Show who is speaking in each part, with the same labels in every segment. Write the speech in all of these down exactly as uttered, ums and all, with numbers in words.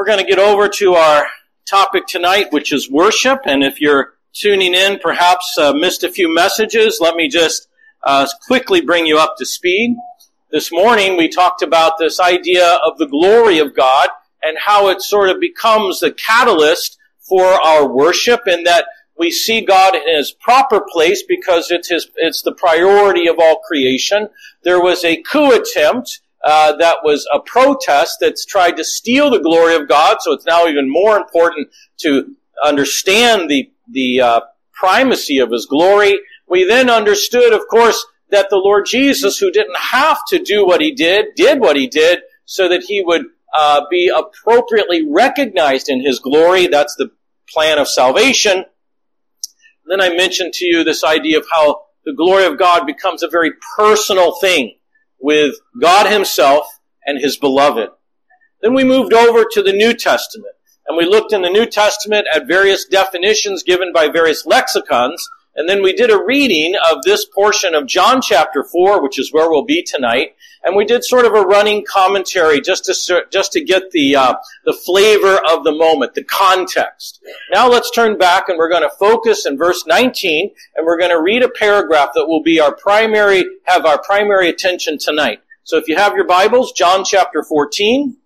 Speaker 1: We're going to get over to our topic tonight, which is worship. And if you're tuning in, perhaps uh, missed a few messages, let me just uh, quickly bring you up to speed. This morning we talked about this idea of the glory of God and how it sort of becomes the catalyst for our worship, and that we see God in His proper place because it's His, it's the priority of all creation. There was a coup attempt Uh, that was a protest that's tried to steal the glory of God, so it's now even more important to understand the the uh, primacy of His glory. We then understood, of course, that the Lord Jesus, who didn't have to do what He did, did what He did so that He would uh, be appropriately recognized in His glory. That's the plan of salvation. Then I mentioned to you this idea of how the glory of God becomes a very personal thing with God Himself and His beloved. Then we moved over to the New Testament, and we looked in the New Testament at various definitions given by various lexicons, and then we did a reading of this portion of John chapter four, which is where we'll be tonight, and we did sort of a running commentary just to just to get the uh, the flavor of the moment, the context. Now let's turn back, and we're going to focus in verse nineteen, and we're going to read a paragraph that will be our primary have our primary attention tonight. So if you have your Bibles, John chapter fourteen.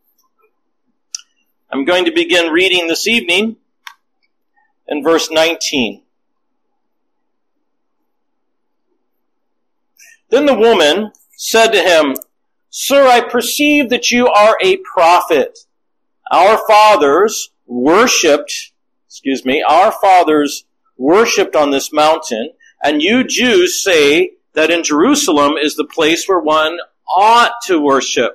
Speaker 1: I'm going to begin reading this evening in verse nineteen. Then the woman said to him, "Sir, I perceive that you are a prophet. Our fathers worshipped, excuse me, our fathers worshipped on this mountain, and you Jews say that in Jerusalem is the place where one ought to worship."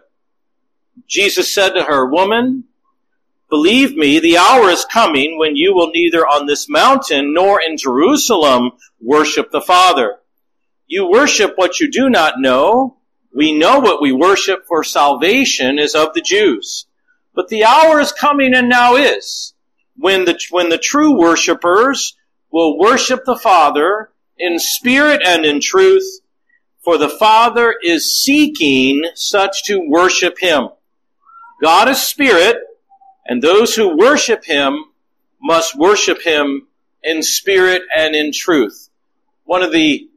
Speaker 1: Jesus said to her, "Woman, believe me, the hour is coming when you will neither on this mountain nor in Jerusalem worship the Father. You worship what you do not know. We know what we worship, for salvation is of the Jews. But the hour is coming, and now is, when the, when the true worshipers will worship the Father in spirit and in truth, for the Father is seeking such to worship Him. God is spirit, and those who worship Him must worship Him in spirit and in truth." One of the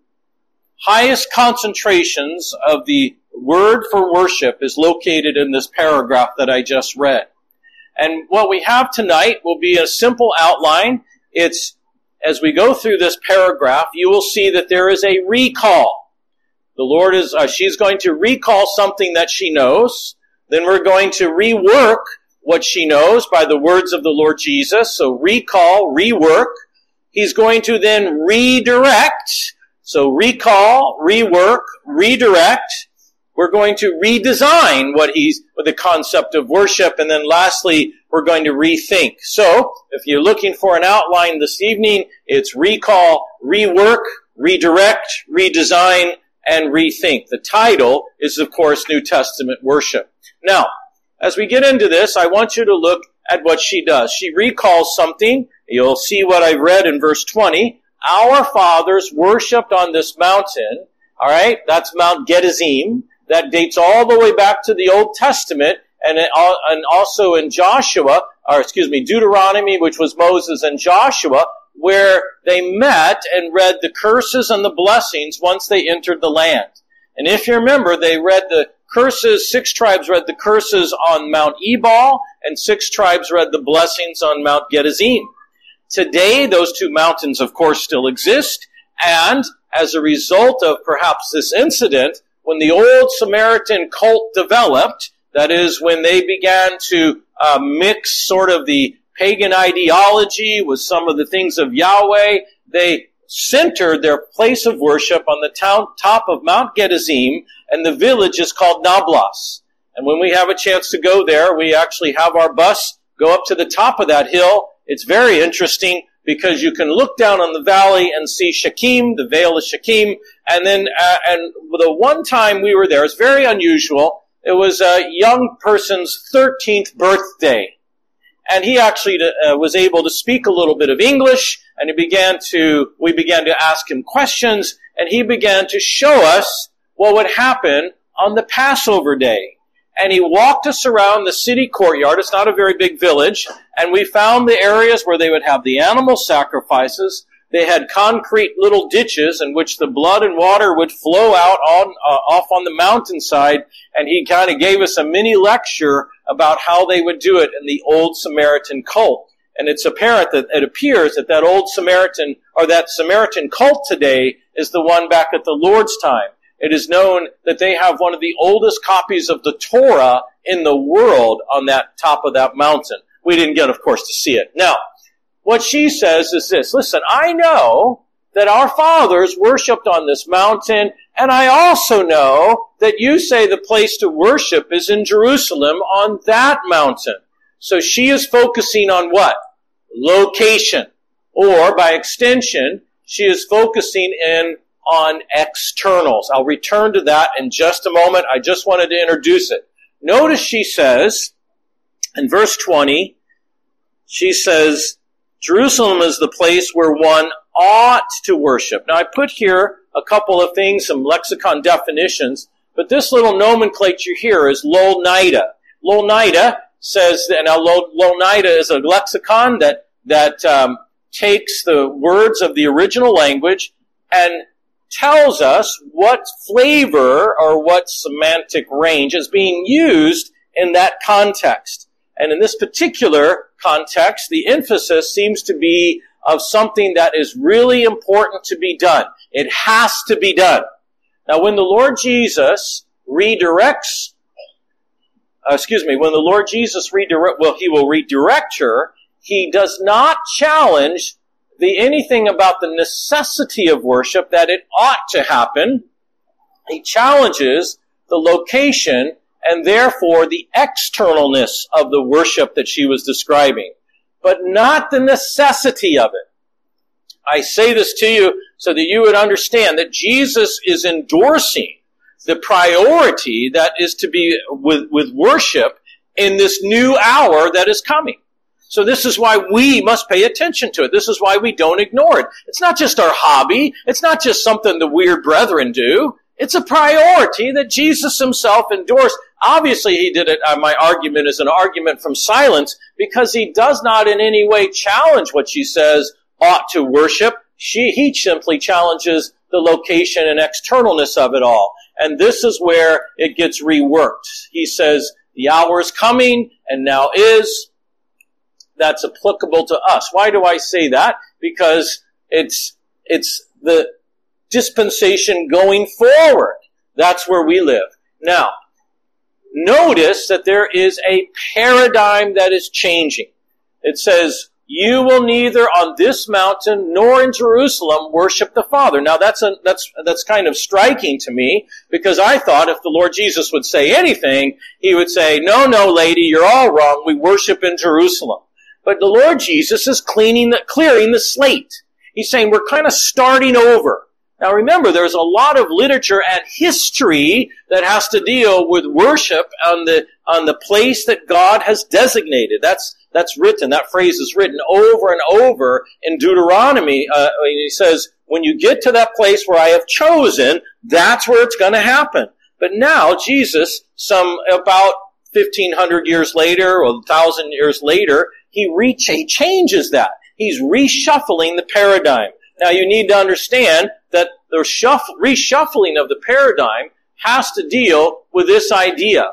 Speaker 1: highest concentrations of the word for worship is located in this paragraph that I just read. And what we have tonight will be a simple outline. It's, as we go through this paragraph, you will see that there is a recall. The Lord is, uh, she's going to recall something that she knows. Then we're going to rework what she knows by the words of the Lord Jesus. So recall, rework. He's going to then redirect. So recall, rework, redirect. We're going to redesign what he's, with the concept of worship. And then lastly, we're going to rethink. So if you're looking for an outline this evening, it's recall, rework, redirect, redesign, and rethink. The title is, of course, New Testament worship. Now, as we get into this, I want you to look at what she does. She recalls something. You'll see what I read in verse twenty. Our fathers worshipped on this mountain. All right, that's Mount Gerizim. That dates all the way back to the Old Testament, and it, and also in Joshua, or excuse me, Deuteronomy, which was Moses and Joshua, where they met and read the curses and the blessings once they entered the land. And if you remember, they read the curses, six tribes read the curses on Mount Ebal, and six tribes read the blessings on Mount Gerizim. Today, those two mountains, of course, still exist, and as a result of perhaps this incident, when the old Samaritan cult developed, that is, when they began to uh, mix sort of the pagan ideology with some of the things of Yahweh, they centered their place of worship on the town, top of Mount Gerizim, and the village is called Nablus. And when we have a chance to go there, we actually have our bus go up to the top of that hill. It's very interesting because you can look down on the valley and see Shechem, the Vale of Shechem, and then, uh, and the one time we were there, it's very unusual. It was a young person's thirteenth birthday. And he actually uh, was able to speak a little bit of English, and he began to, we began to ask him questions, and he began to show us what would happen on the Passover day. and he walked us around the city courtyard. It's not a very big village. And we found the areas where they would have the animal sacrifices. They had concrete little ditches in which the blood and water would flow out on, uh, off on the mountainside. And he kind of gave us a mini lecture about how they would do it in the old Samaritan cult. And it's apparent that it appears that that old Samaritan, or that Samaritan cult today, is the one back at the Lord's time. It is known that they have one of the oldest copies of the Torah in the world on that top of that mountain. We didn't get, of course, to see it. Now, what she says is this: listen, I know that our fathers worshipped on this mountain, and I also know that you say the place to worship is in Jerusalem on that mountain. So she is focusing on what? Location. Or, by extension, she is focusing in on externals. I'll return to that in just a moment. I just wanted to introduce it. Notice she says, in verse twenty, she says, Jerusalem is the place where one ought to worship. Now, I put here a couple of things, some lexicon definitions, but this little nomenclature here is Louw-Nida. Louw-Nida says that, now Louw-Nida is a lexicon that, that um, takes the words of the original language and tells us what flavor or what semantic range is being used in that context. And in this particular context, the emphasis seems to be of something that is really important to be done. It has to be done. Now, when the Lord Jesus redirects, uh, excuse me, when the Lord Jesus redirect, well, he will redirect her, he does not challenge the anything about the necessity of worship, that it ought to happen. He challenges the location and therefore the externalness of the worship that she was describing, but not the necessity of it. I say this to you so that you would understand that Jesus is endorsing the priority that is to be with, with worship in this new hour that is coming. So this is why we must pay attention to it. This is why we don't ignore it. It's not just our hobby. It's not just something the weird brethren do. It's a priority that Jesus himself endorsed. Obviously, he did it, uh, my argument is an argument from silence, because he does not in any way challenge what she says ought to worship. She, he simply challenges the location and externalness of it all. And this is where it gets reworked. He says, the hour is coming, and now is. That's applicable to us. Why do I say that? Because it's, it's the dispensation going forward. That's where we live. Now, notice that there is a paradigm that is changing. It says, you will neither on this mountain nor in Jerusalem worship the Father. Now that's a, that's, that's kind of striking to me, because I thought if the Lord Jesus would say anything, he would say, no, no, lady, you're all wrong. We worship in Jerusalem. But the Lord Jesus is cleaning the, clearing the slate. He's saying we're kind of starting over. Now remember, there's a lot of literature and history that has to deal with worship on the, on the place that God has designated. That's, that's written, that phrase is written over and over in Deuteronomy. Uh, he says, when you get to that place where I have chosen, that's where it's going to happen. But now Jesus, some about fifteen hundred years later or one thousand years later, he, re- he changes that. He's reshuffling the paradigm. Now you need to understand that the shuffle, reshuffling of the paradigm has to deal with this idea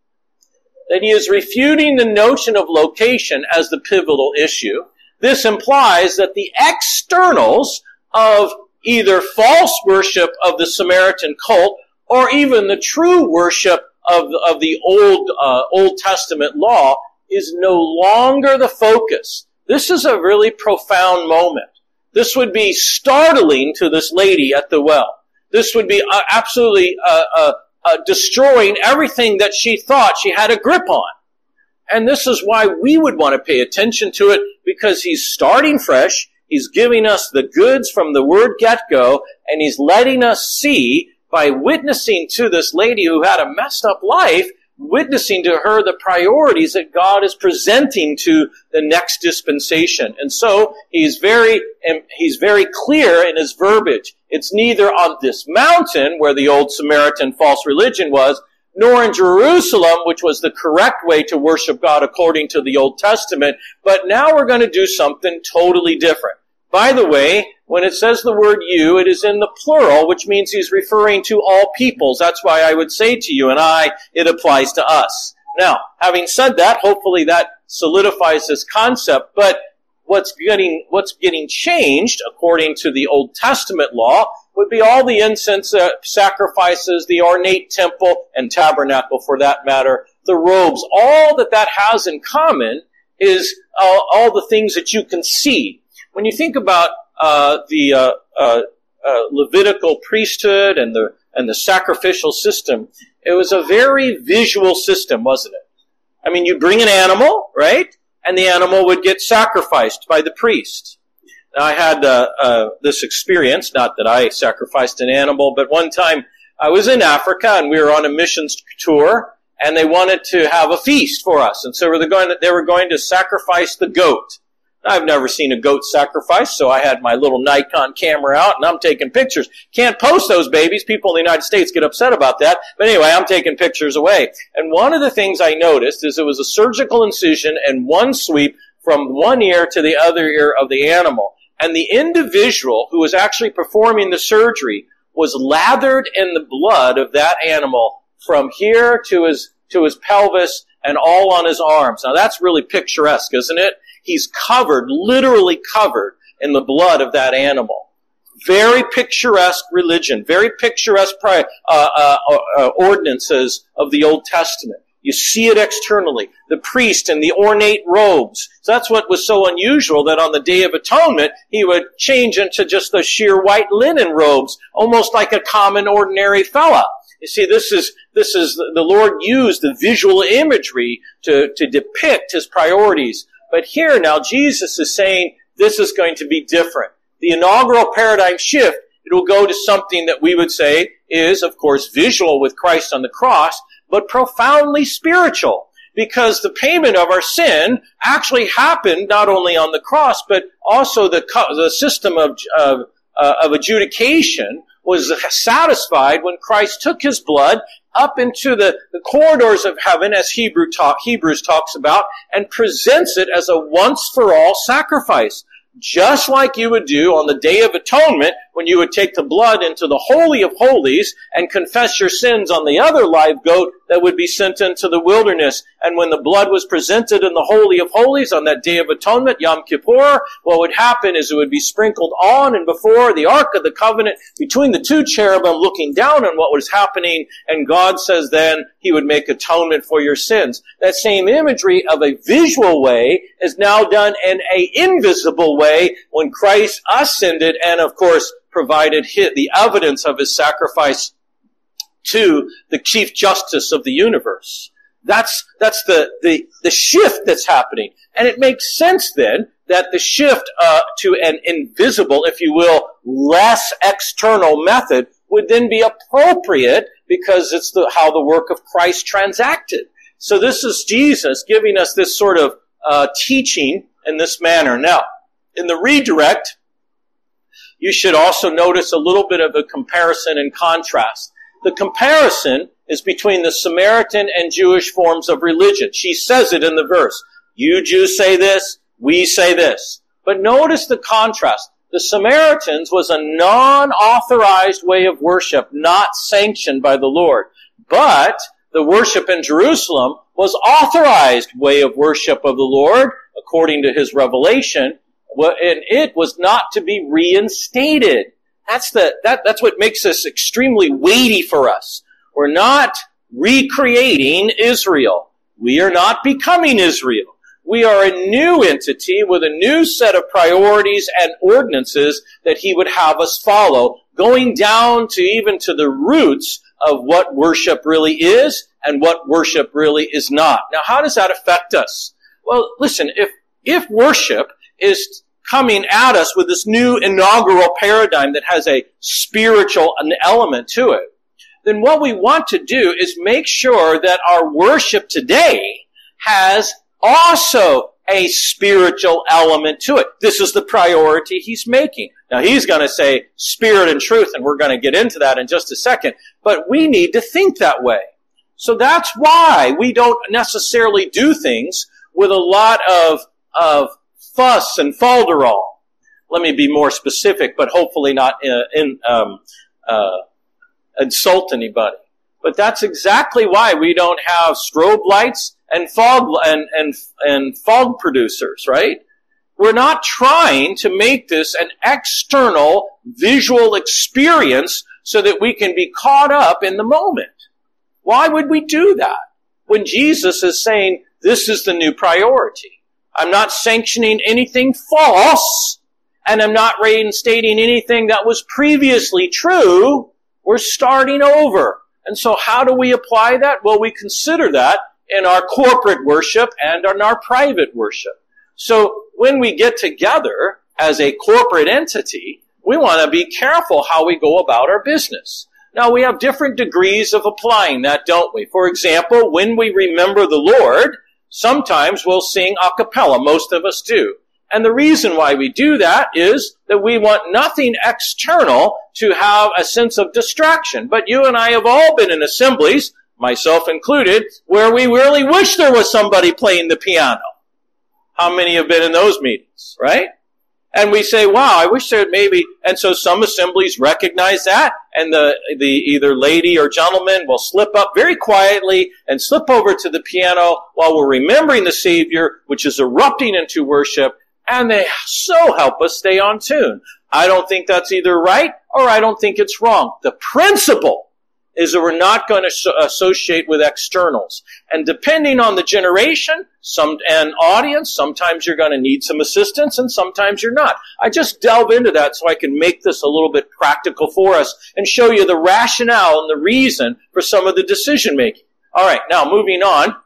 Speaker 1: that he is refuting the notion of location as the pivotal issue. This implies that the externals of either false worship of the Samaritan cult or even the true worship of, of the Old, uh, Old Testament law is no longer the focus. This is a really profound moment. This would be startling to this lady at the well. This would be uh, absolutely uh, uh, uh, destroying everything that she thought she had a grip on. And this is why we would want to pay attention to it, because he's starting fresh. He's giving us the goods from the word get-go, and he's letting us see by witnessing to this lady who had a messed up life, witnessing to her the priorities that God is presenting to the next dispensation. And so he's very, he's very clear in his verbiage. It's neither on this mountain where the old Samaritan false religion was, nor in Jerusalem, which was the correct way to worship God according to the Old Testament, but now we're going to do something totally different. By the way, when it says the word you, it is in the plural, which means he's referring to all peoples. That's why I would say to you and I, it applies to us. Now, having said that, hopefully that solidifies this concept, but what's getting, what's getting changed, according to the Old Testament law, would be all the incense uh, sacrifices, the ornate temple and tabernacle for that matter, the robes. All that that has in common is uh, all the things that you can see. When you think about uh, the uh, uh, uh, Levitical priesthood and the and the sacrificial system, it was a very visual system, wasn't it? I mean, you bring an animal, right? And the animal would get sacrificed by the priest. Now, I had uh, uh, this experience, not that I sacrificed an animal, but one time I was in Africa and we were on a missions tour, and they wanted to have a feast for us, and so they were going to, they were going to sacrifice the goat. I've never seen a goat sacrifice, so I had my little Nikon camera out, and I'm taking pictures. Can't post those babies. People in the United States get upset about that. But anyway, I'm taking pictures away. And one of the things I noticed is it was a surgical incision and one sweep from one ear to the other ear of the animal. And the individual who was actually performing the surgery was lathered in the blood of that animal from here to his, to his pelvis and all on his arms. Now that's really picturesque, isn't it? He's covered, literally covered in the blood of that animal. Very picturesque religion, very picturesque uh, uh, uh, ordinances of the Old Testament. You see it externally. The priest in the ornate robes. So that's what was so unusual, that on the Day of Atonement, he would change into just the sheer white linen robes, almost like a common, ordinary fella. You see, this is, this is, the Lord used the visual imagery to, to depict his priorities. But here now, Jesus is saying this is going to be different. The inaugural paradigm shift, it will go to something that we would say is, of course, visual with Christ on the cross, but profoundly spiritual. Because the payment of our sin actually happened not only on the cross, but also the, the system of, of, uh, of adjudication was satisfied when Christ took his blood up into the, the corridors of heaven, as Hebrew talk, Hebrews talks about, and presents it as a once-for-all sacrifice. Just like you would do on the Day of Atonement, when you would take the blood into the Holy of Holies and confess your sins on the other live goat that would be sent into the wilderness. And when the blood was presented in the Holy of Holies on that Day of Atonement, Yom Kippur, what would happen is it would be sprinkled on and before the Ark of the Covenant between the two cherubim looking down on what was happening. And God says then he would make atonement for your sins. That same imagery of a visual way is now done in a invisible way when Christ ascended and, of course, provided the evidence of his sacrifice to the Chief Justice of the universe. That's, that's the, the, the shift that's happening. And it makes sense then that the shift uh, to an invisible, if you will, less external method would then be appropriate because it's the, how the work of Christ transacted. So this is Jesus giving us this sort of uh, teaching in this manner. Now, in the redirect, you should also notice a little bit of a comparison and contrast. The comparison is between the Samaritan and Jewish forms of religion. She says it in the verse. You Jews say this, we say this. But notice the contrast. The Samaritans was a non-authorized way of worship, not sanctioned by the Lord. But the worship in Jerusalem was authorized way of worship of the Lord, according to his revelation, and it was not to be reinstated. That's the, that, that's what makes this extremely weighty for us. We're not recreating Israel. We are not becoming Israel. We are a new entity with a new set of priorities and ordinances that he would have us follow, going down to even to the roots of what worship really is and what worship really is not. Now, how does that affect us? Well, listen, if, if worship is coming at us with this new inaugural paradigm that has a spiritual element to it, then what we want to do is make sure that our worship today has also a spiritual element to it. This is the priority he's making. Now, he's going to say spirit and truth, and we're going to get into that in just a second, but we need to think that way. So that's why we don't necessarily do things with a lot of, of fuss and falderall. Let me be more specific, but hopefully not in, in um, uh, insult anybody. But that's exactly why we don't have strobe lights and fog and and and fog producers, right? We're not trying to make this an external visual experience so that we can be caught up in the moment. Why would we do that when Jesus is saying this is the new priority? I'm not sanctioning anything false, and I'm not reinstating anything that was previously true. We're starting over. And so how do we apply that? Well, we consider that in our corporate worship and in our private worship. So when we get together as a corporate entity, we want to be careful how we go about our business. Now, we have different degrees of applying that, don't we? For example, when we remember the Lord, sometimes we'll sing a cappella. Most of us do. And the reason why we do that is that we want nothing external to have a sense of distraction. But you and I have all been in assemblies, myself included, where we really wish there was somebody playing the piano. How many have been in those meetings, right? And we say, wow, I wish there maybe, and so some assemblies recognize that, and the, the either lady or gentleman will slip up very quietly and slip over to the piano while we're remembering the Savior, which is erupting into worship, and they so help us stay on tune. I don't think that's either right or I don't think it's wrong. The principle is that we're not going to associate with externals. And depending on the generation some and audience, sometimes you're going to need some assistance and sometimes you're not. I just delve into that so I can make this a little bit practical for us and show you the rationale and the reason for some of the decision making. All right, now moving on.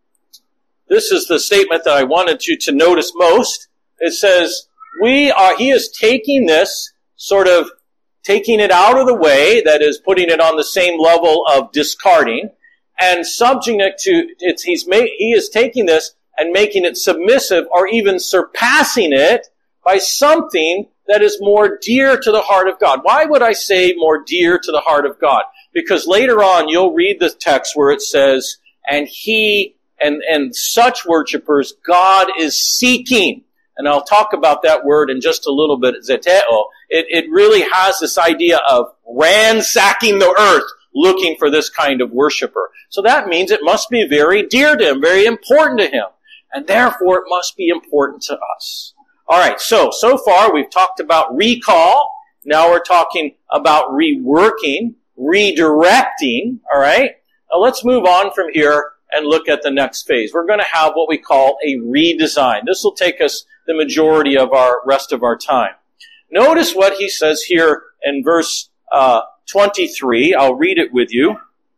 Speaker 1: This is the statement that I wanted you to notice most. It says, we are, he is taking this, sort of taking it out of the way, that is putting it on the same level of discarding, and subjecting it to, it's, he's made, he is taking this and making it submissive or even surpassing it by something that is more dear to the heart of God. Why would I say more dear to the heart of God? Because later on you'll read the text where it says, and he and, and such worshipers God is seeking. And I'll talk about that word in just a little bit, zeteo. It, it really has this idea of ransacking the earth, looking for this kind of worshiper. So that means it must be very dear to him, very important to him. And therefore, it must be important to us. All right, so, so far we've talked about recall. Now we're talking about reworking, redirecting, all right? Now let's move on from here and look at the next phase. We're going to have what we call a redesign. This will take us the majority of our rest of our time. Notice what he says here in verse uh, twenty-three. I'll read it with you.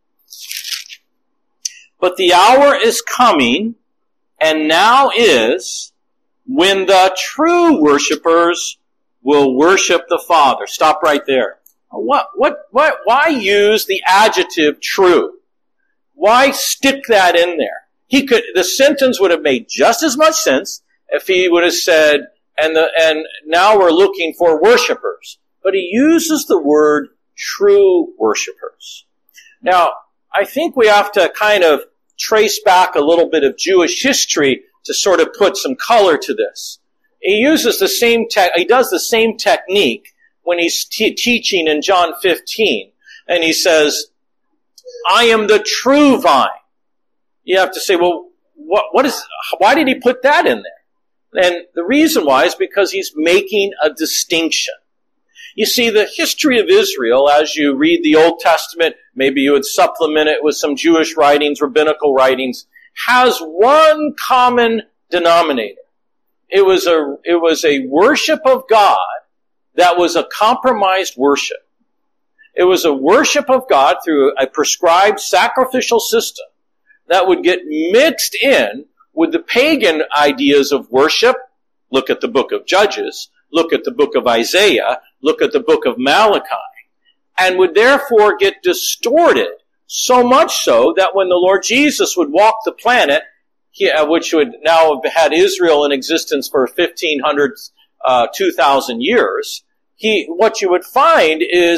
Speaker 1: But the hour is coming, and now is, when the true worshipers will worship the Father. Stop right there. What, what, what, why use the adjective true? Why stick that in there? He could, the sentence would have made just as much sense if he would have said, and the, and now we're looking for worshipers. But he uses the word true worshipers. Now, I think we have to kind of trace back a little bit of Jewish history to sort of put some color to this. He uses the same te- he does the same technique when he's t- teaching in John fifteen, and he says, I am the true vine. You have to say, well, what, what is, why did he put that in there? And the reason why is because he's making a distinction. You see, the history of Israel, as you read the Old Testament, maybe you would supplement it with some Jewish writings, rabbinical writings, has one common denominator. It was a, it was a worship of God that was a compromised worship. It was a worship of God through a prescribed sacrificial system that would get mixed in with the pagan ideas of worship. Look at the book of Judges. Look at the book of Isaiah. Look at the book of Malachi. And would therefore get distorted, so much so that when the Lord Jesus would walk the planet, he, uh, which would now have had Israel in existence for fifteen hundred, uh, two thousand years, he, what you would find is that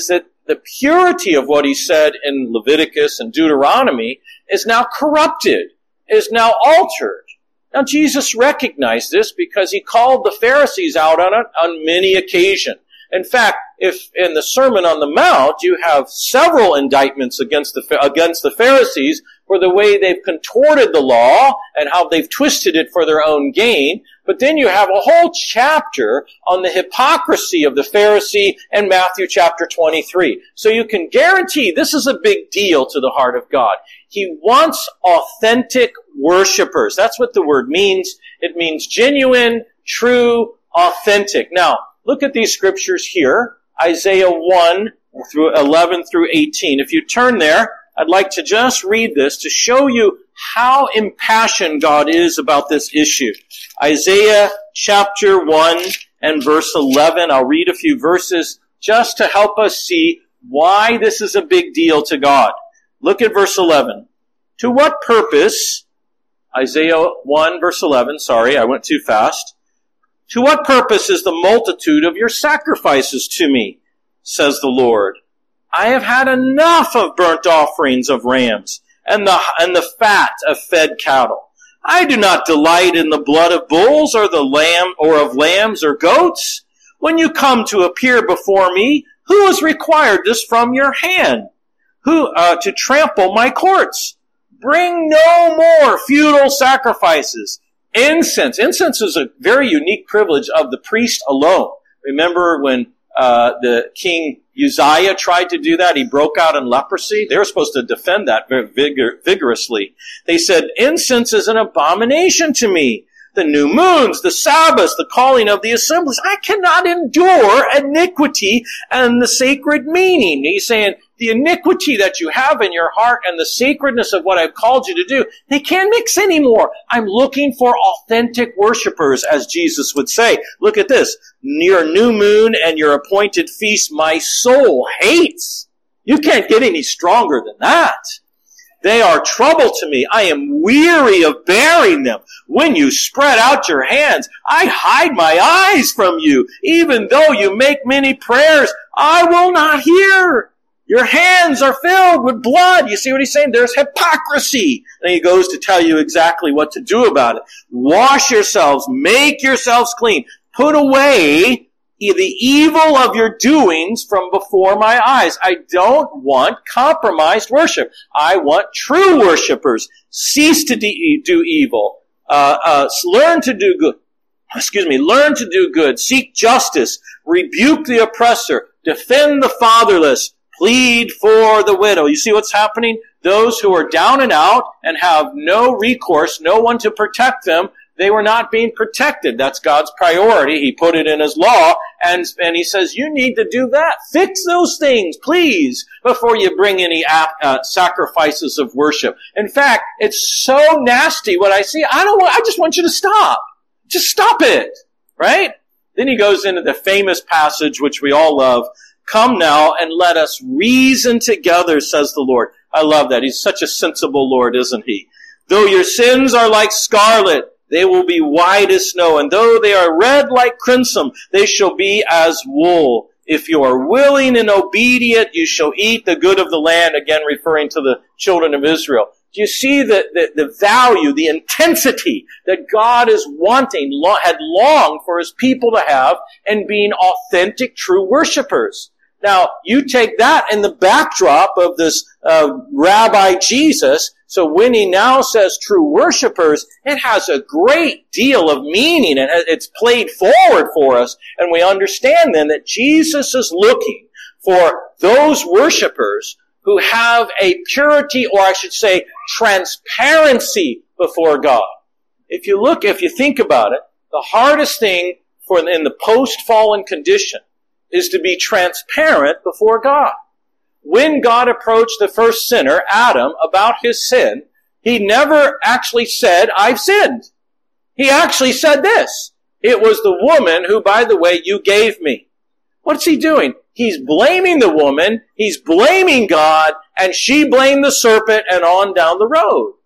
Speaker 1: the purity of what he said in Leviticus and Deuteronomy is now corrupted, is now altered. Now, Jesus recognized this because he called the Pharisees out on it on many occasions. In fact, if in the Sermon on the Mount you have several indictments against the against the Pharisees for the way they've contorted the law and how they've twisted it for their own gain, but then you have a whole chapter on the hypocrisy of the Pharisee in Matthew chapter twenty-three. So you can guarantee this is a big deal to the heart of God. He wants authentic worshipers. That's what the word means. It means genuine, true, authentic. Now, look at these scriptures here, Isaiah one through eleven through eighteen. If you turn there, I'd like to just read this to show you how impassioned God is about this issue. Isaiah chapter one and verse eleven. I'll read a few verses just to help us see why this is a big deal to God. Look at verse eleven. To what purpose, Isaiah one verse eleven, sorry, I went too fast. To what purpose is the multitude of your sacrifices to me, says the Lord? I have had enough of burnt offerings of rams and the, and the fat of fed cattle. I do not delight in the blood of bulls or the lamb or of lambs or goats. When you come to appear before me, who has required this from your hand? Who, uh, to trample my courts? Bring no more futile sacrifices. Incense. Incense is a very unique privilege of the priest alone. Remember when uh, the king Uzziah tried to do that? He broke out in leprosy. They were supposed to defend that very vigor- vigorously. They said, incense is an abomination to me. The new moons, the Sabbaths, the calling of the assemblies. I cannot endure iniquity and the sacred meaning. He's saying, the iniquity that you have in your heart and the sacredness of what I've called you to do, they can't mix anymore. I'm looking for authentic worshipers, as Jesus would say. Look at this. Your new moon and your appointed feast, my soul hates. You can't get any stronger than that. They are trouble to me. I am weary of bearing them. When you spread out your hands, I hide my eyes from you. Even though you make many prayers, I will not hear. Your hands are filled with blood. You see what he's saying? There's hypocrisy. And he goes to tell you exactly what to do about it. Wash yourselves. Make yourselves clean. Put away the evil of your doings from before my eyes. I don't want compromised worship. I want true worshipers. Cease to de- do evil. Uh, uh, learn to do good. Excuse me. Learn to do good. Seek justice. Rebuke the oppressor. Defend the fatherless. Plead for the widow. You see what's happening? Those who are down and out and have no recourse, no one to protect them, they were not being protected. That's God's priority. He put it in His law, and, and He says, you need to do that. Fix those things, please, before you bring any uh, sacrifices of worship. In fact, it's so nasty what I see. I don't want, I just want you to stop. Just stop it. Right? Then he goes into the famous passage, which we all love. Come now and let us reason together, says the Lord. I love that. He's such a sensible Lord, isn't He? Though your sins are like scarlet, they will be white as snow. And though they are red like crimson, they shall be as wool. If you are willing and obedient, you shall eat the good of the land. Again, referring to the children of Israel. Do you see the, the, the value, the intensity that God is wanting, had longed for His people to have in being authentic, true worshipers? Now, you take that in the backdrop of this uh, Rabbi Jesus. So when he now says true worshipers, it has a great deal of meaning, and it's played forward for us. And we understand then that Jesus is looking for those worshipers who have a purity, or I should say, transparency before God. If you look, if you think about it, the hardest thing for in the post-fallen condition is to be transparent before God. When God approached the first sinner, Adam, about his sin, He never actually said, I've sinned. He actually said this. It was the woman who, by the way, you gave me. What's He doing? He's blaming the woman, He's blaming God, and she blamed the serpent, and on down the road.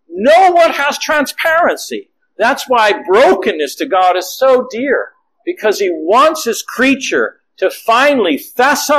Speaker 1: No one has transparency. That's why brokenness to God is so dear, because He wants His creature to finally fess up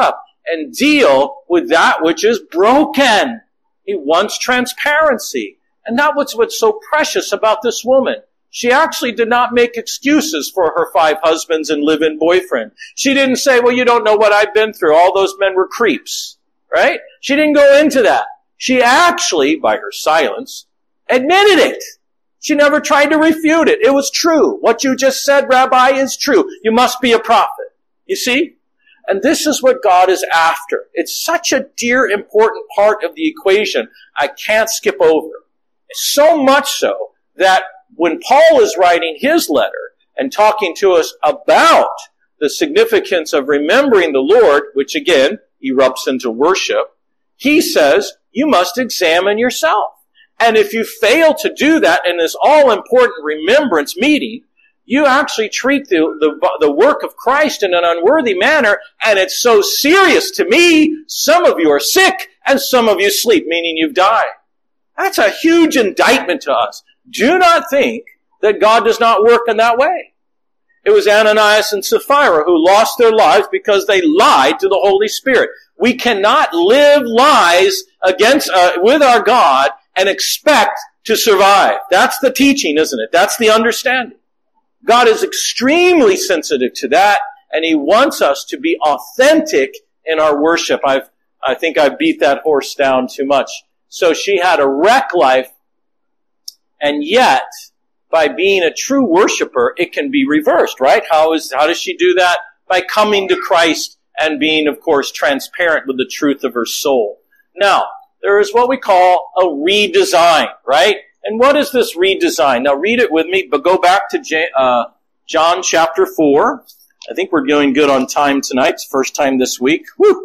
Speaker 1: and deal with that which is broken. He wants transparency. And that's what's, what's so precious about this woman. She actually did not make excuses for her five husbands and live-in boyfriend. She didn't say, well, you don't know what I've been through. All those men were creeps, right? She didn't go into that. She actually, by her silence, admitted it. She never tried to refute it. It was true. What you just said, Rabbi, is true. You must be a prophet. You see? And this is what God is after. It's such a dear, important part of the equation I can't skip over. So much so that when Paul is writing his letter and talking to us about the significance of remembering the Lord, which again erupts into worship, he says, you must examine yourself. And if you fail to do that in this all-important remembrance meeting, you actually treat the, the, the work of Christ in an unworthy manner, and it's so serious to me, some of you are sick and some of you sleep, meaning you've died. That's a huge indictment to us. Do not think that God does not work in that way. It was Ananias and Sapphira who lost their lives because they lied to the Holy Spirit. We cannot live lies against uh, with our God and expect to survive. That's the teaching, isn't it? That's the understanding. God is extremely sensitive to that, and He wants us to be authentic in our worship. I've, I think I've beat that horse down too much. So she had a wreck life, and yet, by being a true worshiper, it can be reversed, right? How is, how does she do that? By coming to Christ and being, of course, transparent with the truth of her soul. Now, there is what we call a redesign, right? And what is this redesign? Now, read it with me, but go back to J- uh, John chapter four. I think we're doing good on time tonight. It's the first time this week. Woo!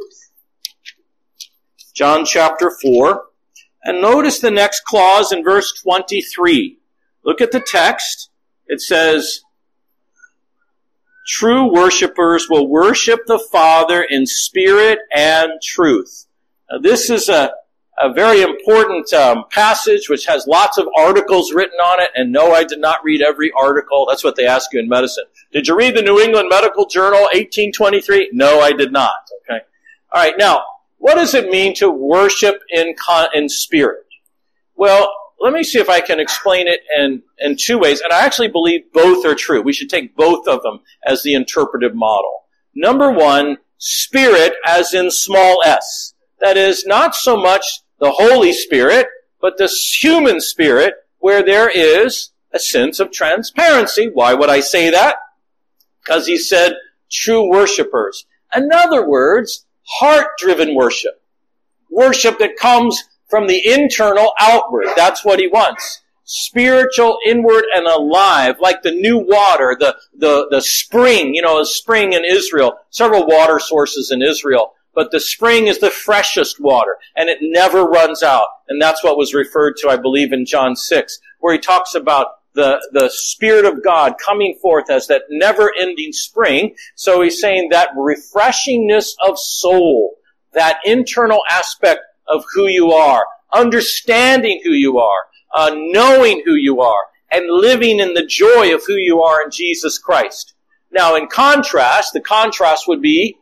Speaker 1: John chapter four. And notice the next clause in verse twenty-three. Look at the text. It says, true worshipers will worship the Father in spirit and truth. Now, this is a, a very important um, passage which has lots of articles written on it. And no, I did not read every article. That's what they ask you in medicine. Did you read the New England Medical Journal, eighteen twenty-three? No, I did not. Okay. All right. Now, what does it mean to worship in con- in spirit? Well, let me see if I can explain it in, in two ways. And I actually believe both are true. We should take both of them as the interpretive model. Number one, spirit as in small s. That is, not so much the Holy Spirit, but the human spirit where there is a sense of transparency. Why would I say that? Because he said true worshipers. In other words, heart-driven worship. Worship that comes from the internal outward. That's what he wants. Spiritual, inward, and alive, like the new water, the, the, the spring, you know, a spring in Israel, several water sources in Israel, but the spring is the freshest water, and it never runs out. And that's what was referred to, I believe, in John six, where he talks about the, the Spirit of God coming forth as that never-ending spring. So he's saying that refreshingness of soul, that internal aspect of who you are, understanding who you are, uh, knowing who you are, and living in the joy of who you are in Jesus Christ. Now, in contrast, the contrast would be,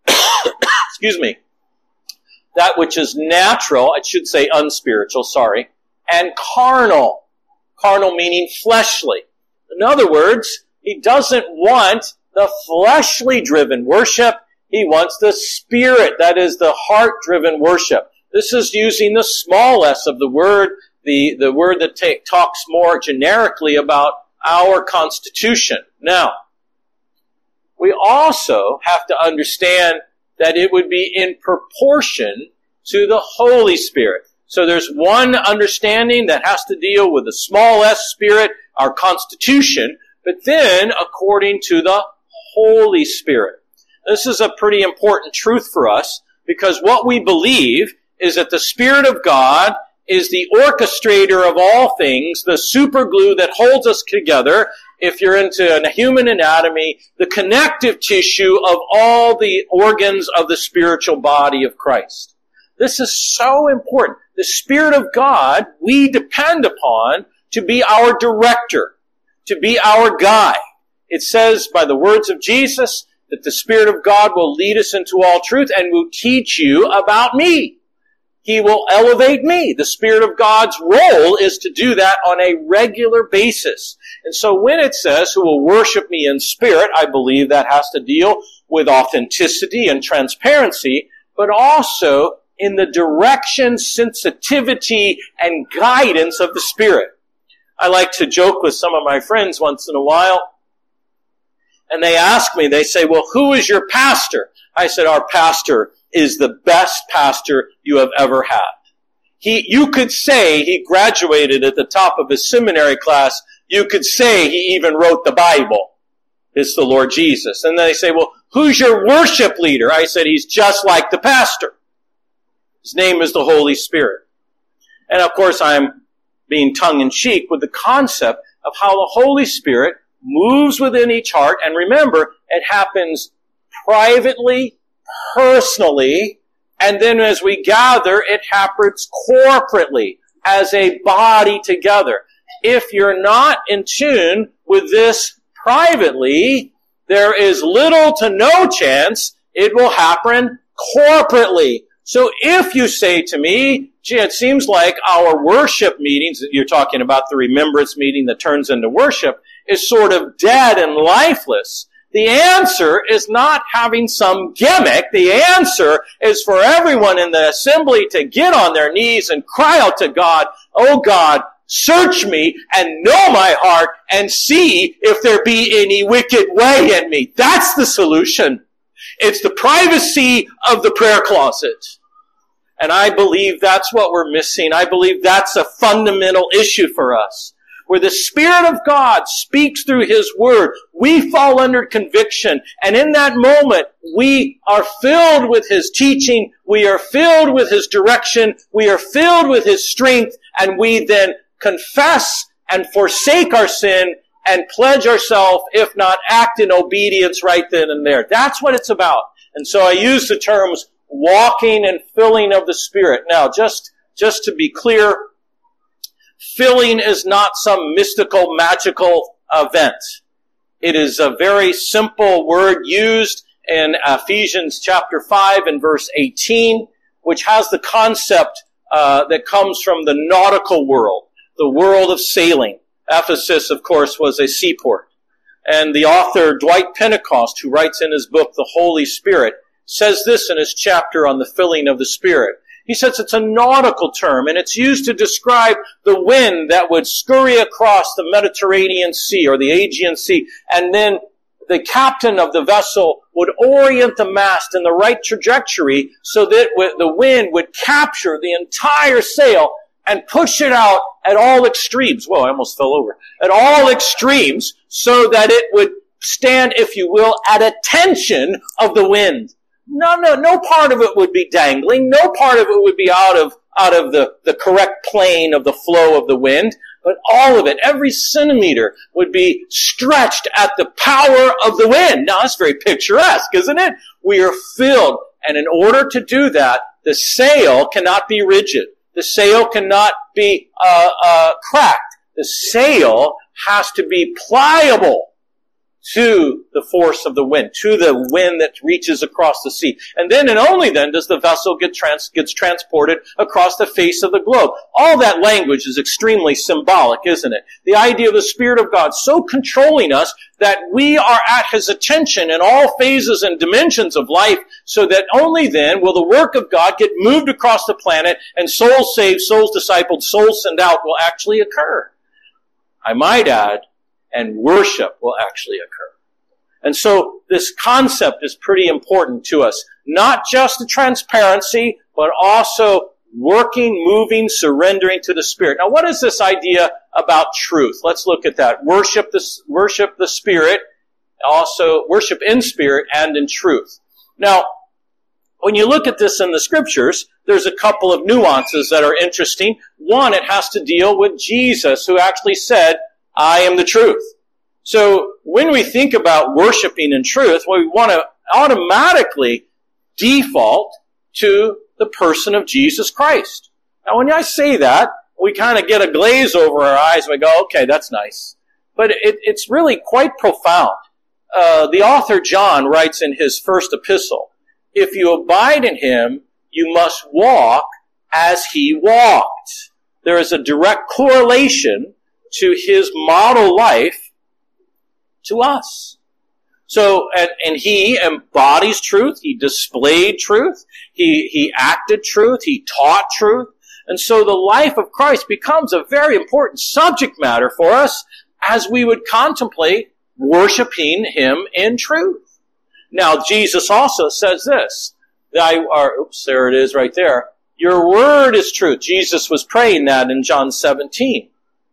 Speaker 1: excuse me, that which is natural, I should say unspiritual, sorry, and carnal. Carnal meaning fleshly. In other words, he doesn't want the fleshly driven worship. He wants the spirit, that is the heart driven worship. This is using the small s of the word, the, the word that take, talks more generically about our constitution. Now, we also have to understand that it would be in proportion to the Holy Spirit. So there's one understanding that has to deal with the small s spirit, our constitution, but then according to the Holy Spirit. This is a pretty important truth for us, because what we believe is that the Spirit of God is the orchestrator of all things, the super glue that holds us together, if you're into a human anatomy, the connective tissue of all the organs of the spiritual body of Christ. This is so important. The Spirit of God, we depend upon to be our director, to be our guide. It says, by the words of Jesus, that the Spirit of God will lead us into all truth and will teach you about me. He will elevate me. The Spirit of God's role is to do that on a regular basis. And so when it says, who will worship me in spirit, I believe that has to deal with authenticity and transparency, but also in the direction, sensitivity, and guidance of the Spirit. I like to joke with some of my friends once in a while, and they ask me, they say, well, who is your pastor? I said, our pastor is the best pastor you have ever had. He, you could say he graduated at the top of his seminary class. You could say he even wrote the Bible. It's the Lord Jesus. And then they say, well, who's your worship leader? I said, he's just like the pastor. His name is the Holy Spirit. And of course, I'm being tongue-in-cheek with the concept of how the Holy Spirit moves within each heart. And remember, it happens privately, personally, and then as we gather, it happens corporately, as a body together. If you're not in tune with this privately, there is little to no chance it will happen corporately. So if you say to me, gee, it seems like our worship meetings, you're talking about the remembrance meeting that turns into worship, is sort of dead and lifeless. The answer is not having some gimmick. The answer is for everyone in the assembly to get on their knees and cry out to God, oh God, search me and know my heart and see if there be any wicked way in me. That's the solution. It's the privacy of the prayer closet. And I believe that's what we're missing. I believe that's a fundamental issue for us. Where the Spirit of God speaks through His Word, we fall under conviction. And in that moment, we are filled with His teaching. We are filled with His direction. We are filled with His strength. And we then confess and forsake our sin and pledge ourselves, if not act in obedience right then and there. That's what it's about. And so I use the terms walking and filling of the Spirit. Now, just, just to be clear, filling is not some mystical, magical event. It is a very simple word used in Ephesians chapter five and verse eighteen, which has the concept uh, that comes from the nautical world, the world of sailing. Ephesus, of course, was a seaport. And the author, Dwight Pentecost, who writes in his book, The Holy Spirit, says this in his chapter on the filling of the Spirit. He says it's a nautical term, and it's used to describe the wind that would scurry across the Mediterranean Sea or the Aegean Sea, and then the captain of the vessel would orient the mast in the right trajectory so that the wind would capture the entire sail and push it out at all extremes. Whoa, I almost fell over. At all extremes, so that it would stand, if you will, at attention of the wind. No, no, no part of it would be dangling. No part of it would be out of, out of the, the correct plane of the flow of the wind. But all of it, every centimeter, would be stretched at the power of the wind. Now, that's very picturesque, isn't it? We are filled. And in order to do that, the sail cannot be rigid. The sail cannot be uh, uh, cracked. The sail has to be pliable to the force of the wind, to the wind that reaches across the sea. And then and only then does the vessel get trans- gets transported across the face of the globe. All that language is extremely symbolic, isn't it? The idea of the Spirit of God so controlling us that we are at His attention in all phases and dimensions of life, so that only then will the work of God get moved across the planet and souls saved, souls discipled, souls sent out will actually occur. I might add, and worship will actually occur. And so this concept is pretty important to us. Not just the transparency, but also working, moving, surrendering to the Spirit. Now, what is this idea about truth? Let's look at that. Worship the, worship the Spirit, also worship in spirit and in truth. Now, when you look at this in the Scriptures, there's a couple of nuances that are interesting. One, it has to deal with Jesus, who actually said, I am the truth. So when we think about worshiping in truth, well, we want to automatically default to the person of Jesus Christ. Now, when I say that, we kind of get a glaze over our eyes and we go, okay, that's nice. But it, it's really quite profound. uh, the author John writes in his first epistle, if you abide in him, you must walk as he walked. There is a direct correlation to his model life to us. So, and, and he embodies truth, he displayed truth, he, he acted truth, he taught truth. And so the life of Christ becomes a very important subject matter for us as we would contemplate worshiping him in truth. Now, Jesus also says this, Thy, or, oops, there it is right there. Your word is truth. Jesus was praying that in John seventeen.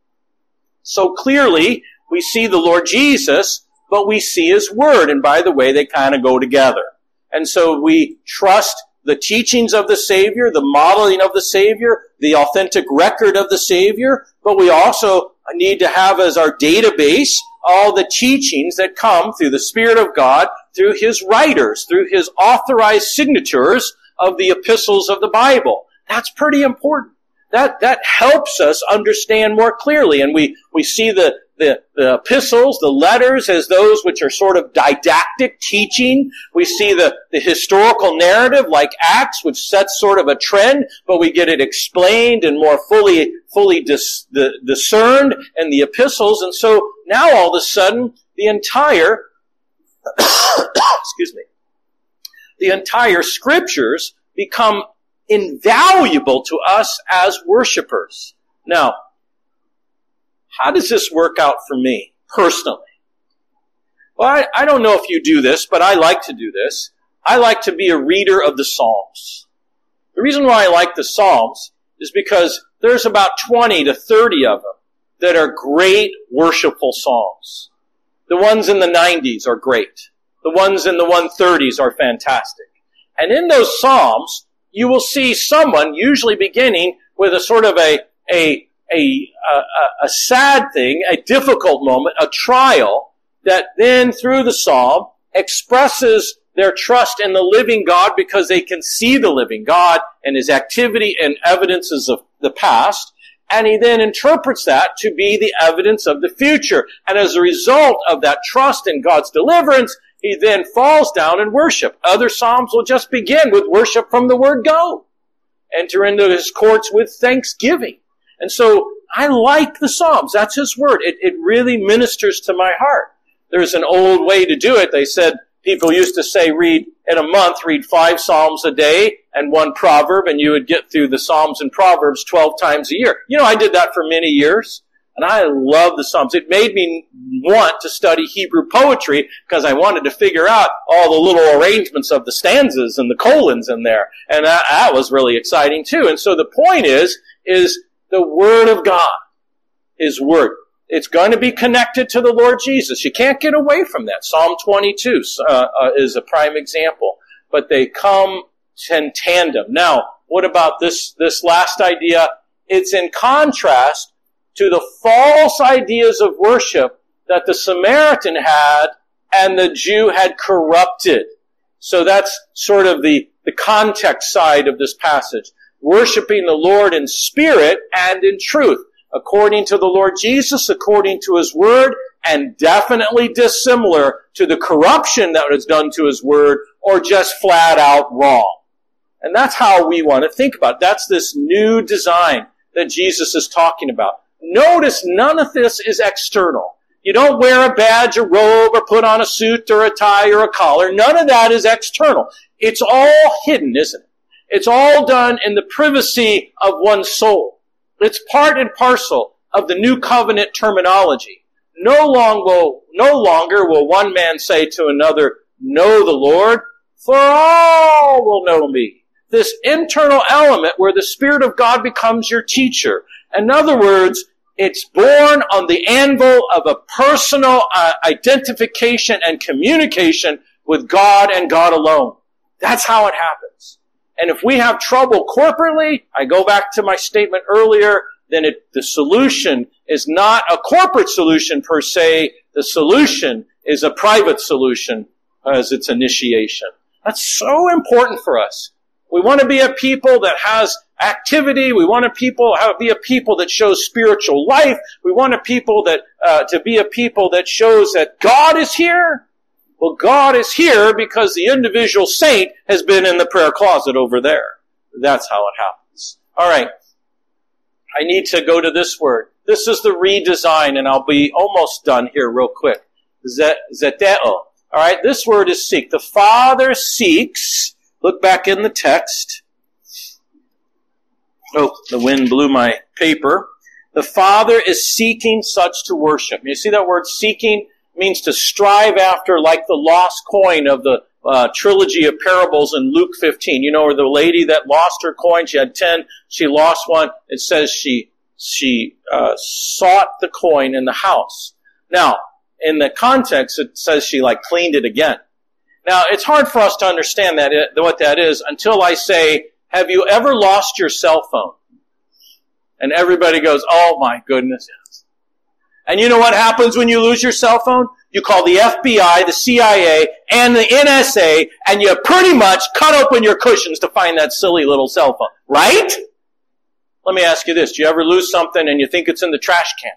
Speaker 1: So clearly, we see the Lord Jesus, but we see his word. And by the way, they kind of go together. And so we trust the teachings of the Savior, the modeling of the Savior, the authentic record of the Savior, but we also need to have as our database all the teachings that come through the Spirit of God, through his writers, through his authorized signatures of the epistles of the Bible. That's pretty important. That, that helps us understand more clearly. And we, we see the, the, the epistles, the letters, as those which are sort of didactic teaching. We see the, the historical narrative like Acts, which sets sort of a trend, but we get it explained and more fully, fully dis, the, discerned in the epistles. And so now all of a sudden, the entire, excuse me, the entire scriptures become invaluable to us as worshipers. Now, how does this work out for me personally? Well, I, I don't know if you do this, but I like to do this. I like to be a reader of the Psalms. The reason why I like the Psalms is because there's about twenty to thirty of them that are great worshipful psalms. The ones in the nineties are great. The ones in the one thirties are fantastic. And in those psalms, you will see someone usually beginning with a sort of a, a, a, a, a sad thing, a difficult moment, a trial, that then through the psalm expresses their trust in the living God because they can see the living God and his activity and evidences of the past. And he then interprets that to be the evidence of the future. And as a result of that trust in God's deliverance, he then falls down in worship. Other psalms will just begin with worship from the word go. Enter into his courts with thanksgiving. And so I like the psalms. That's his word. It, it really ministers to my heart. There's an old way to do it. They said people used to say read in a month, read five psalms a day and one proverb, and you would get through the psalms and proverbs twelve times a year. You know, I did that for many years. And I love the Psalms. It made me want to study Hebrew poetry because I wanted to figure out all the little arrangements of the stanzas and the colons in there. And that, that was really exciting too. And so the point is, is the Word of God, his Word. It's going to be connected to the Lord Jesus. You can't get away from that. Psalm twenty-two uh, uh, is a prime example. But they come in tandem. Now, what about this, this last idea? It's in contrast to the false ideas of worship that the Samaritan had and the Jew had corrupted. So that's sort of the, the context side of this passage. Worshiping the Lord in spirit and in truth, according to the Lord Jesus, according to his word, and definitely dissimilar to the corruption that was done to his word, or just flat out wrong. And that's how we want to think about it. That's this new design that Jesus is talking about. Notice none of this is external. You don't wear a badge, a robe, or put on a suit or a tie or a collar. None of that is external. It's all hidden, isn't it? It's all done in the privacy of one's soul. It's part and parcel of the new covenant terminology. No long will, no longer will one man say to another, know the Lord, for all will know me. This internal element where the Spirit of God becomes your teacher. In other words, it's born on the anvil of a personal uh, identification and communication with God and God alone. That's how it happens. And if we have trouble corporately, I go back to my statement earlier, then it, the solution is not a corporate solution per se. The solution is a private solution as its initiation. That's so important for us. We want to be a people that has activity. We want to people have, be a people that shows spiritual life. We want a people that uh, to be a people that shows that God is here. Well, God is here because the individual saint has been in the prayer closet over there. That's how it happens. All right. I need to go to this word. This is the redesign, and I'll be almost done here real quick. Zeteo. All right. This word is seek. The Father seeks. Look back in the text. Oh, the wind blew my paper. The Father is seeking such to worship. You see that word seeking? Means to strive after, like the lost coin of the uh, trilogy of parables in Luke fifteen. You know, where the lady that lost her coin, she had ten, she lost one. It says she she uh, sought the coin in the house. Now, in the context, it says she like cleaned it again. Now, it's hard for us to understand that what that is until I say, have you ever lost your cell phone? And everybody goes, oh my goodness, yes. And you know what happens when you lose your cell phone? You call the F B I, the C I A, and the N S A, and you pretty much cut open your cushions to find that silly little cell phone. Right? Let me ask you this. Do you ever lose something and you think it's in the trash can?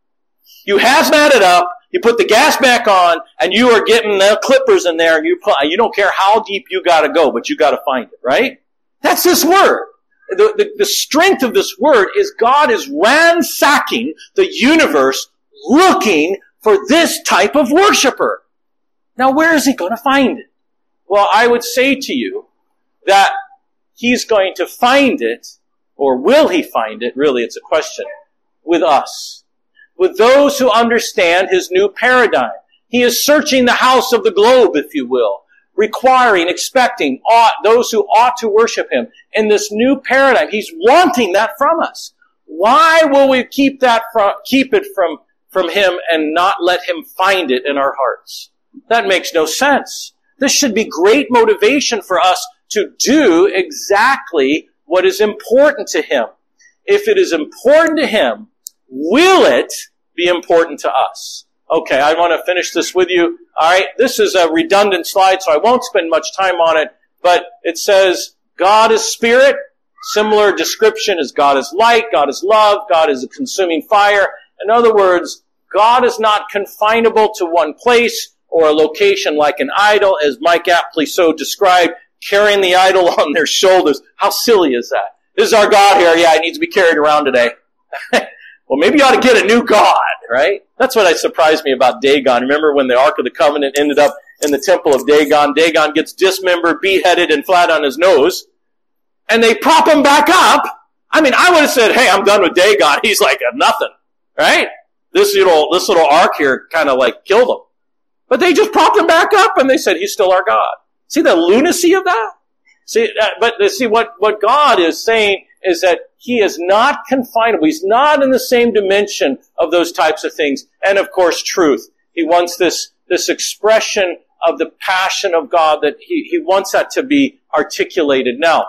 Speaker 1: You hazmat it up, you put the gas back on, and you are getting the clippers in there, and you put, you don't care how deep you gotta go, but you gotta find it, right? That's this word. The, the, the strength of this word is God is ransacking the universe looking for this type of worshiper. Now, where is he going to find it? Well, I would say to you that he's going to find it, or will he find it, really it's a question, with us. With those who understand his new paradigm. He is searching the house of the globe, if you will, requiring, expecting ought, those who ought to worship him in this new paradigm. He's wanting that from us. Why will we keep that from, keep it from, from him and not let him find it in our hearts? That makes no sense. This should be great motivation for us to do exactly what is important to him. If it is important to him, will it be important to us? Okay, I want to finish this with you. All right, this is a redundant slide, so I won't spend much time on it, but it says God is spirit. Similar description is God is light, God is love, God is a consuming fire. In other words, God is not confinable to one place or a location like an idol, as Mike aptly so described, carrying the idol on their shoulders. How silly is that? This is our God here. Yeah, he needs to be carried around today. Well, maybe you ought to get a new God, right? That's what surprised me about Dagon. Remember when the Ark of the Covenant ended up in the temple of Dagon? Dagon gets dismembered, beheaded, and flat on his nose. And they prop him back up. I mean, I would have said, hey, I'm done with Dagon. He's like a nothing, right? This little, this little ark here kind of like killed him. But they just propped him back up and they said, he's still our God. See the lunacy of that? See, but see what, what God is saying is that he is not confinable. He's not in the same dimension of those types of things. And of course, truth. He wants this, this expression of the passion of God that he, he wants that to be articulated. Now,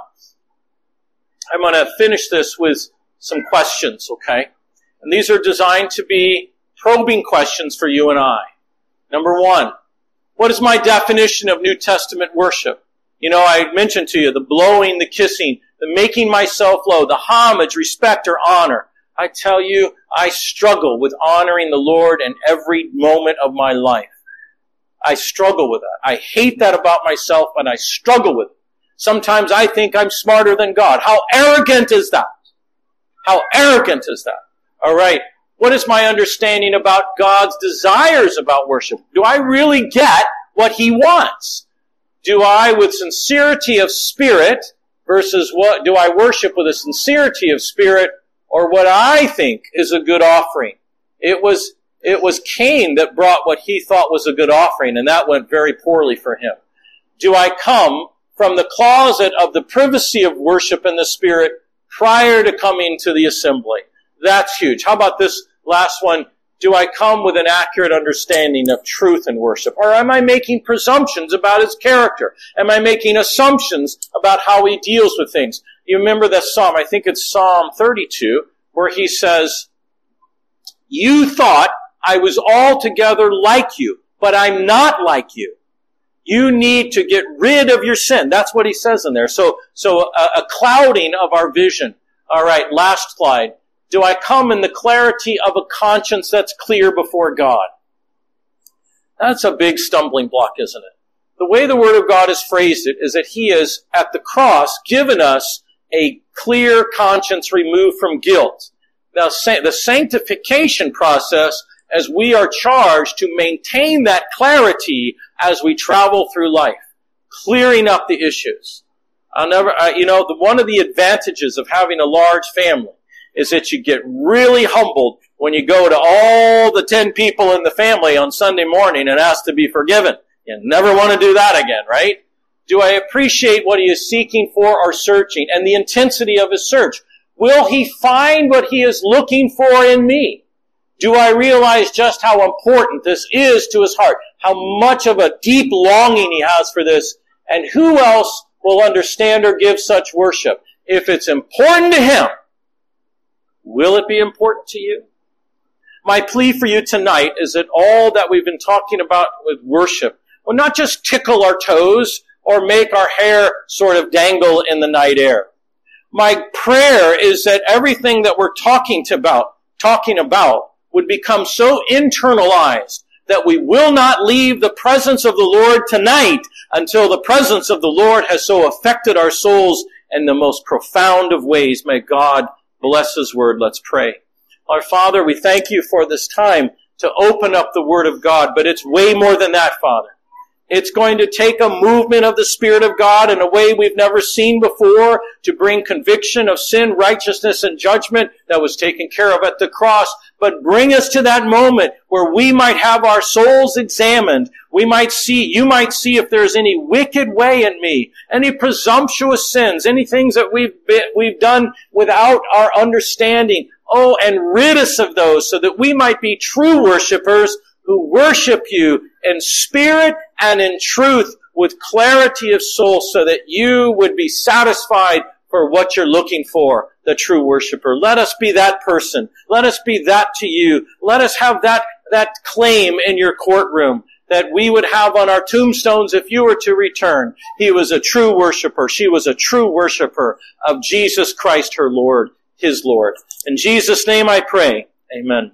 Speaker 1: I'm going to finish this with some questions, okay? And these are designed to be probing questions for you and I. Number one, what is my definition of New Testament worship? You know, I mentioned to you the blowing, the kissing, the making myself low, the homage, respect, or honor. I tell you, I struggle with honoring the Lord in every moment of my life. I struggle with that. I hate that about myself, and I struggle with it. Sometimes I think I'm smarter than God. How arrogant is that? How arrogant is that? All right. What is my understanding about God's desires about worship? Do I really get what he wants? Do I, with sincerity of spirit, versus what do I worship with a sincerity of spirit, or what I think is a good offering? It was, it was Cain that brought what he thought was a good offering, and that went very poorly for him. Do I come from the closet of the privacy of worship in the Spirit prior to coming to the assembly? That's huge. How about this last one? Do I come with an accurate understanding of truth in worship? Or am I making presumptions about his character? Am I making assumptions about how he deals with things? You remember that psalm, I think it's Psalm thirty-two, where he says, you thought I was altogether like you, but I'm not like you. You need to get rid of your sin. That's what he says in there. So, so a, a clouding of our vision. All right, last slide. Do I come in the clarity of a conscience that's clear before God? That's a big stumbling block, isn't it? The way the Word of God has phrased it is that He has, at the cross, given us a clear conscience removed from guilt. Now, the sanctification process, as we are charged to maintain that clarity as we travel through life, clearing up the issues. I'll never, uh, you know, the, one of the advantages of having a large family is that you get really humbled when you go to all the ten people in the family on Sunday morning and ask to be forgiven. You never want to do that again, right? Do I appreciate what he is seeking for or searching and the intensity of his search? Will he find what he is looking for in me? Do I realize just how important this is to his heart? How much of a deep longing he has for this? And who else will understand or give such worship? If it's important to him, will it be important to you? My plea for you tonight is that all that we've been talking about with worship will not just tickle our toes or make our hair sort of dangle in the night air. My prayer is that everything that we're talking about, talking about would become so internalized that we will not leave the presence of the Lord tonight until the presence of the Lord has so affected our souls in the most profound of ways. May God bless His Word. Let's pray. Our Father, we thank you for this time to open up the Word of God, but it's way more than that, Father. It's going to take a movement of the Spirit of God in a way we've never seen before to bring conviction of sin, righteousness, and judgment that was taken care of at the cross. But bring us to that moment where we might have our souls examined. We might see, you might see if there's any wicked way in me, any presumptuous sins, any things that we've been, we've done without our understanding. Oh, and rid us of those so that we might be true worshipers who worship you in spirit and in truth with clarity of soul so that you would be satisfied for what you're looking for, the true worshiper. Let us be that person. Let us be that to you. Let us have that, that claim in your courtroom that we would have on our tombstones if you were to return. He was a true worshiper. She was a true worshiper of Jesus Christ, her Lord, His Lord. In Jesus' name I pray. Amen.